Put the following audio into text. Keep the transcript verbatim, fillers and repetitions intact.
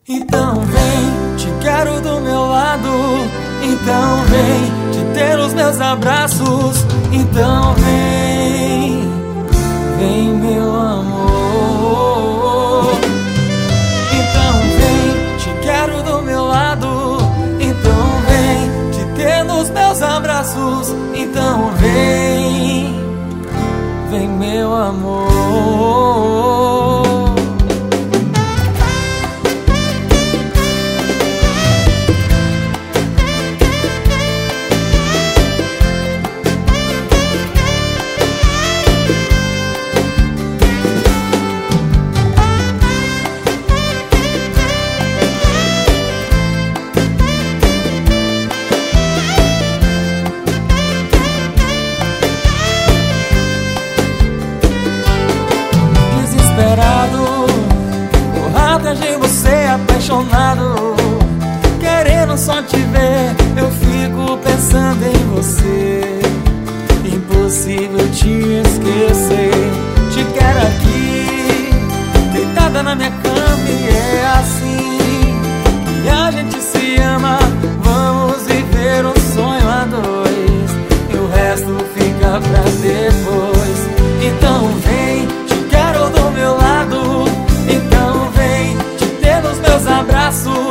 Então vem, te quero do meu lado. Então vem, te ter os meus abraços. Então vem, vem meu amor. Então vem, te quero do meu lado. Então vem, te ter nos meus abraços. Então vem, vem meu amor. Tô atrás de você, apaixonado, querendo só te ver. Eu fico pensando em você, impossível te esquecer. Te quero aqui, deitada na minha cama, e é assim que a gente se ama. Vamos viver um sonho a dois, e o resto fica pra depois. Então vem, te quero do meu lado. Então vem, te ter nos meus abraços.